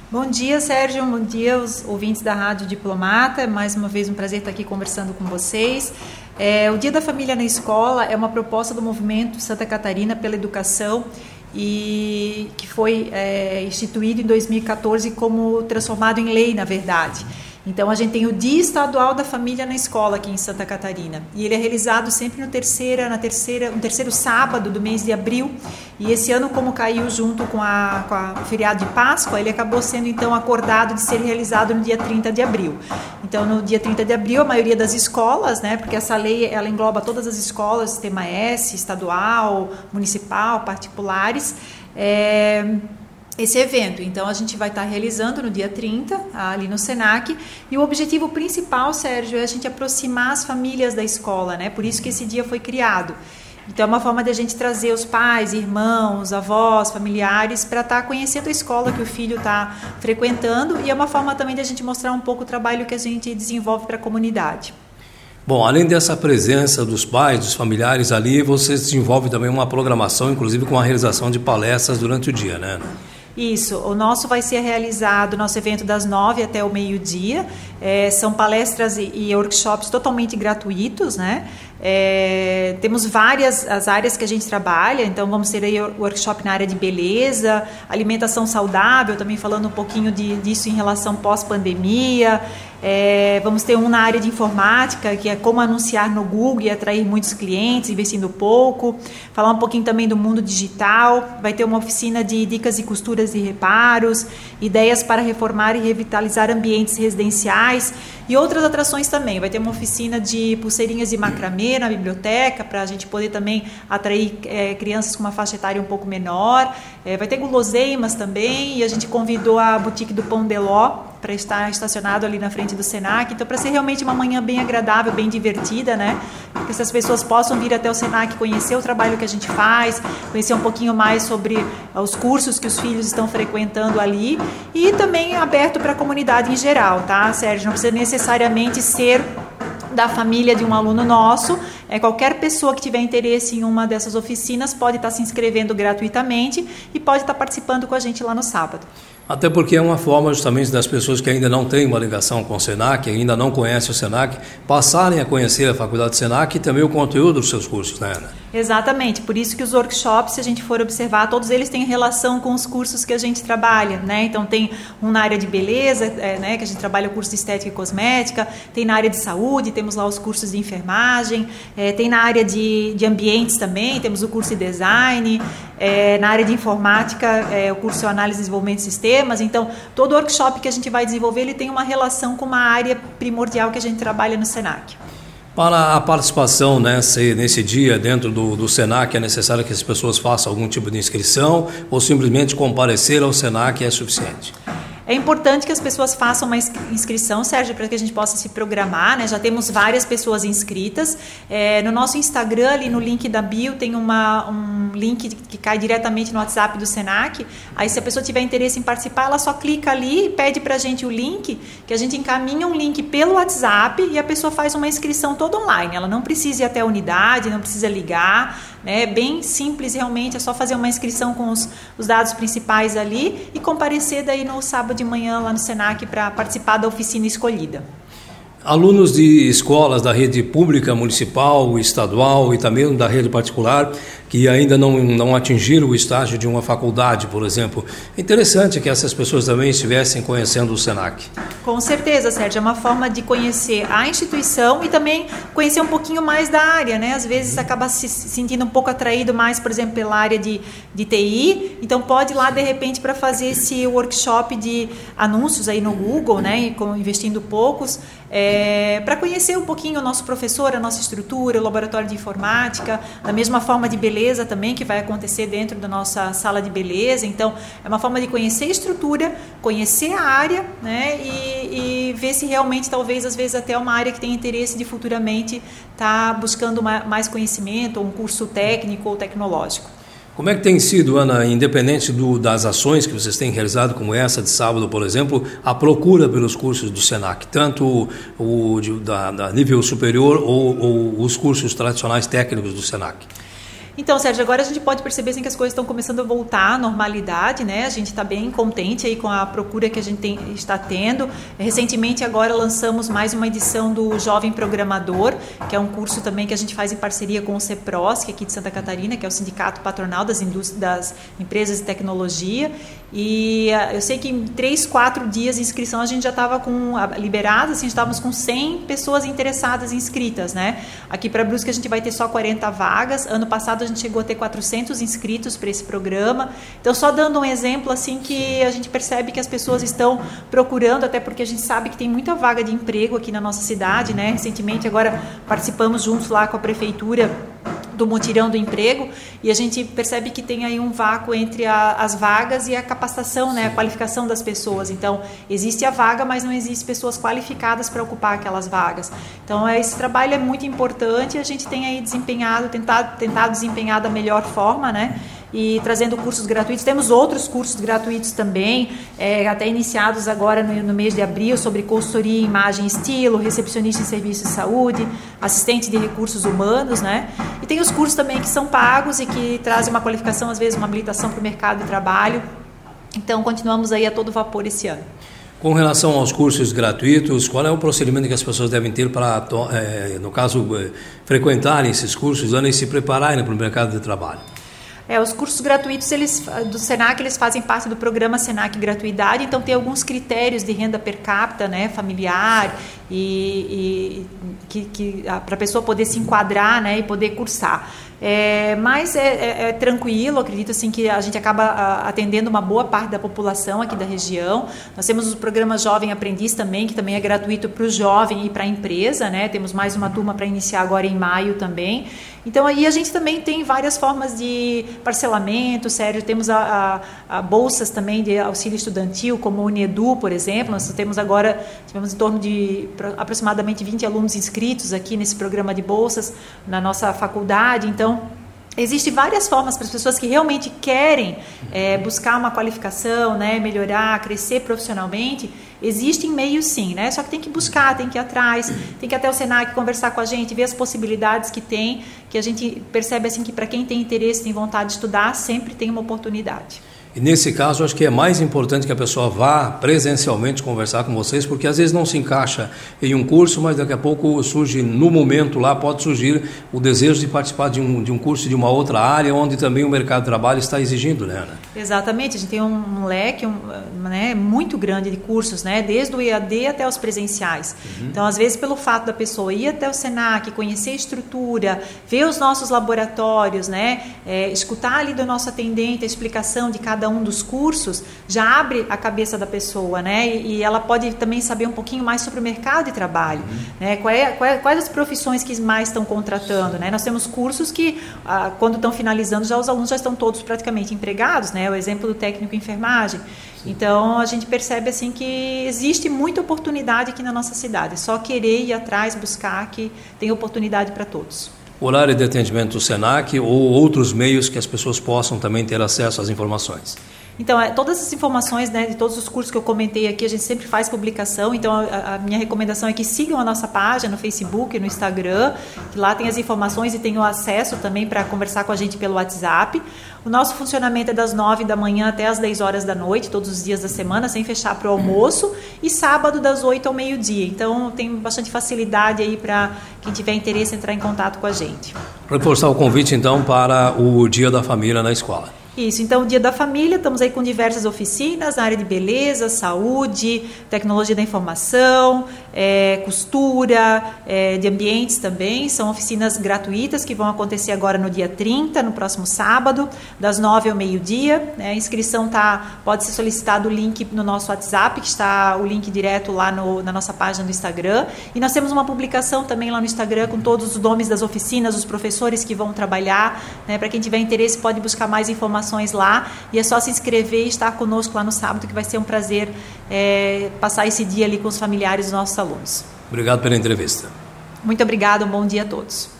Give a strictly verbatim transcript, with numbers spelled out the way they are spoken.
Bom dia, Sérgio, bom dia os ouvintes da Rádio Diplomata, mais uma vez um prazer estar aqui conversando com vocês. É, o Dia da Família na Escola é uma proposta do Movimento Santa Catarina pela Educação e que foi é, instituído em dois mil e quatorze como transformado em lei, na verdade. Então, a gente tem o Dia Estadual da Família na Escola aqui em Santa Catarina. E ele é realizado sempre no, terceira, na terceira, no terceiro sábado do mês de abril. E esse ano, como caiu junto com, a, com a, o feriado de Páscoa, ele acabou sendo, então, acordado de ser realizado no dia trinta de abril. Então, no dia trinta de abril, a maioria das escolas, né, porque essa lei ela engloba todas as escolas, sistema S, estadual, municipal, particulares, é... esse evento. Então, a gente vai estar realizando no dia trinta, ali no Senac, e o objetivo principal, Sérgio, é a gente aproximar as famílias da escola, né? Por isso que esse dia foi criado. Então, é uma forma de a gente trazer os pais, irmãos, avós, familiares, para estar conhecendo a escola que o filho está frequentando, e é uma forma também de a gente mostrar um pouco o trabalho que a gente desenvolve para a comunidade. Bom, além dessa presença dos pais, dos familiares ali, você desenvolve também uma programação, inclusive com a realização de palestras durante o dia, né? Isso, o nosso vai ser realizado, o nosso evento das nove até o meio-dia, é, são palestras e, e workshops totalmente gratuitos, né? É, temos várias as áreas que a gente trabalha, então vamos ter aí workshop na área de beleza, alimentação saudável, também falando um pouquinho de, disso em relação pós-pandemia. É, vamos ter um na área de informática, que é como anunciar no Google e atrair muitos clientes, investindo pouco. Falar um pouquinho também do mundo digital. Vai ter uma oficina de dicas de costuras e reparos, ideias para reformar e revitalizar ambientes residenciais e outras atrações também. Vai ter uma oficina de pulseirinhas de macramê na biblioteca, para a gente poder também atrair é, crianças com uma faixa etária um pouco menor. É, vai ter guloseimas também, e a gente convidou a Boutique do Pão de Ló para estar estacionado ali na frente do Senac. Então, para ser realmente uma manhã bem agradável, bem divertida, né? Que essas pessoas possam vir até o Senac, conhecer o trabalho que a gente faz, conhecer um pouquinho mais sobre os cursos que os filhos estão frequentando ali, e também aberto para a comunidade em geral, tá, Sérgio? Não precisa necessariamente ser da família de um aluno nosso. É, qualquer pessoa que tiver interesse em uma dessas oficinas pode estar se inscrevendo gratuitamente e pode estar participando com a gente lá no sábado. Até porque é uma forma justamente das pessoas que ainda não têm uma ligação com o Senac, ainda não conhecem o Senac, passarem a conhecer a Faculdade Senac e também o conteúdo dos seus cursos, né, Ana? Exatamente, por isso que os workshops, se a gente for observar, todos eles têm relação com os cursos que a gente trabalha, né? Então tem um na área de beleza, é, né, que a gente trabalha o curso de estética e cosmética, tem na área de saúde, temos lá os cursos de enfermagem, é, tem na área de, de ambientes também, temos o curso de design, é, na área de informática, é, o curso de análise e desenvolvimento de sistemas. Então, todo workshop que a gente vai desenvolver, ele tem uma relação com uma área primordial que a gente trabalha no Senac. Para a participação nesse, nesse dia dentro do, do Senac, é necessário que as pessoas façam algum tipo de inscrição ou simplesmente comparecer ao Senac é suficiente? É importante que as pessoas façam uma inscrição, Sérgio, para que a gente possa se programar, né? Já temos várias pessoas inscritas. É, no nosso Instagram, ali no link da bio, tem uma, um link que cai diretamente no WhatsApp do Senac. Aí, se a pessoa tiver interesse em participar, ela só clica ali e pede para a gente o link, que a gente encaminha um link pelo WhatsApp e a pessoa faz uma inscrição toda online. Ela não precisa ir até a unidade, não precisa ligar, né? É bem simples, realmente, é só fazer uma inscrição com os, os dados principais ali e comparecer daí no sábado de manhã lá no Senac para participar da oficina escolhida. Alunos de escolas da rede pública, municipal, estadual e também da rede particular que ainda não, não atingiram o estágio de uma faculdade, por exemplo. É interessante que essas pessoas também estivessem conhecendo o Senac. Com certeza, Sérgio. É uma forma de conhecer a instituição e também conhecer um pouquinho mais da área, né? Às vezes uhum. acaba se sentindo um pouco atraído mais, por exemplo, pela área de, de T I. Então pode ir lá, de repente, para fazer esse workshop de anúncios aí no Google, né? Investindo poucos. É, para conhecer um pouquinho o nosso professor, a nossa estrutura, o laboratório de informática, da mesma forma de beleza também, que vai acontecer dentro da nossa sala de beleza. Então, é uma forma de conhecer a estrutura, conhecer a área, né, e, e ver se realmente, talvez, às vezes, até uma área que tem interesse de futuramente estar tá buscando uma, mais conhecimento, ou um curso técnico ou tecnológico. Como é que tem sido, Ana, independente do, das ações que vocês têm realizado, como essa de sábado, por exemplo, a procura pelos cursos do Senac, tanto o, o de, da, da nível superior ou, ou os cursos tradicionais técnicos do Senac? Então, Sérgio, agora a gente pode perceber assim, que as coisas estão começando a voltar à normalidade, né? A gente está bem contente aí com a procura que a gente tem, está tendo. Recentemente, agora lançamos mais uma edição do Jovem Programador, que é um curso também que a gente faz em parceria com o CEPROS, aqui de Santa Catarina, que é o Sindicato Patronal das, Indústrias, das Empresas de Tecnologia. E uh, eu sei que em três, quatro dias de inscrição a gente já estava com uh, liberado, assim, estávamos com cem pessoas interessadas inscritas, né? Aqui para Brusque a gente vai ter só quarenta vagas. Ano passado a gente chegou a ter quatrocentos inscritos para esse programa. Então, só dando um exemplo assim que a gente percebe que as pessoas estão procurando, até porque a gente sabe que tem muita vaga de emprego aqui na nossa cidade, né? Recentemente agora participamos juntos lá com a prefeitura do mutirão do emprego, e a gente percebe que tem aí um vácuo entre a, as vagas e a capacitação, né, a qualificação das pessoas. Então, existe a vaga, mas não existe pessoas qualificadas para ocupar aquelas vagas. Então, esse trabalho é muito importante e a gente tem aí desempenhado, tentado, tentado desempenhar da melhor forma, né, e trazendo cursos gratuitos. Temos outros cursos gratuitos também, é, até iniciados agora no, no mês de abril, sobre consultoria em imagem e estilo, recepcionista em serviços de saúde, assistente de recursos humanos, né? E tem os cursos também que são pagos e que trazem uma qualificação, às vezes uma habilitação para o mercado de trabalho. Então, continuamos aí a todo vapor esse ano. Com relação aos cursos gratuitos, qual é o procedimento que as pessoas devem ter para, é, no caso, é, frequentarem esses cursos e se prepararem para o mercado de trabalho? É, os cursos gratuitos eles, do Senac, eles fazem parte do programa Senac Gratuidade, então tem alguns critérios de renda per capita, né, familiar, e, e que, que, para a pessoa poder se enquadrar, né, e poder cursar. É, mas é, é, é tranquilo, acredito assim, que a gente acaba a, atendendo uma boa parte da população aqui da região. Nós temos o programa Jovem Aprendiz também, que também é gratuito para o jovem e para a empresa, né? Temos mais uma turma para iniciar agora em maio também. Então aí a gente também tem várias formas de parcelamento, sério, temos a, a, a bolsas também de auxílio estudantil, como o Unedu, por exemplo. Nós temos agora, tivemos em torno de aproximadamente vinte alunos inscritos aqui nesse programa de bolsas na nossa faculdade. Então, existem várias formas para as pessoas que realmente querem é, buscar uma qualificação, né, melhorar, crescer profissionalmente. Existem meios sim, né? Só que tem que buscar, tem que ir atrás, tem que ir até o Senac conversar com a gente, ver as possibilidades que tem, que a gente percebe assim que para quem tem interesse, tem vontade de estudar, sempre tem uma oportunidade. E nesse caso, acho que é mais importante que a pessoa vá presencialmente conversar com vocês, porque às vezes não se encaixa em um curso, mas daqui a pouco surge, no momento lá, pode surgir o desejo de participar de um, de um curso de uma outra área, onde também o mercado de trabalho está exigindo, né, Ana? Exatamente, a gente tem um, um leque um, né, muito grande de cursos, né, desde o E A D até os presenciais. Uhum. Então, às vezes, pelo fato da pessoa ir até o Senac, conhecer a estrutura, ver os nossos laboratórios, né, é, escutar ali do nosso atendente a explicação de cada um dos cursos, já abre a cabeça da pessoa, né? E, e ela pode também saber um pouquinho mais sobre o mercado de trabalho, uhum. né? Qual é, qual é, quais as profissões que mais estão contratando, né? Nós temos cursos que, ah, quando estão finalizando, já os alunos já estão todos praticamente empregados, né? O exemplo do técnico em enfermagem. Sim. Então, a gente percebe assim que existe muita oportunidade aqui na nossa cidade. É só querer ir atrás, buscar, que tem oportunidade para todos. Horário de atendimento do Senac ou outros meios que as pessoas possam também ter acesso às informações? Então, é, todas as informações, né, de todos os cursos que eu comentei aqui, a gente sempre faz publicação. Então, a, a minha recomendação é que sigam a nossa página no Facebook, no Instagram, que lá tem as informações e tem o acesso também para conversar com a gente pelo WhatsApp. O nosso funcionamento é das nove da manhã até as dez horas da noite, todos os dias da semana, sem fechar para o almoço, e sábado das oito ao meio-dia. Então, tem bastante facilidade aí para quem tiver interesse entrar em contato com a gente. Reforçar o convite, então, para o Dia da Família na escola. Isso, então o Dia da Família, estamos aí com diversas oficinas na área de beleza, saúde, tecnologia da informação, é, costura, é, de ambientes também. São oficinas gratuitas que vão acontecer agora no dia trinta, no próximo sábado, das nove ao meio-dia. Né? A inscrição tá, pode ser solicitado o link no nosso WhatsApp, que está o link direto lá no, na nossa página do Instagram. E nós temos uma publicação também lá no Instagram com todos os nomes das oficinas, os professores que vão trabalhar. Né? Para quem tiver interesse, pode buscar mais informações lá, e é só se inscrever e estar conosco lá no sábado, que vai ser um prazer é, passar esse dia ali com os familiares dos nossos alunos. Obrigado pela entrevista. Muito obrigada, um bom dia a todos.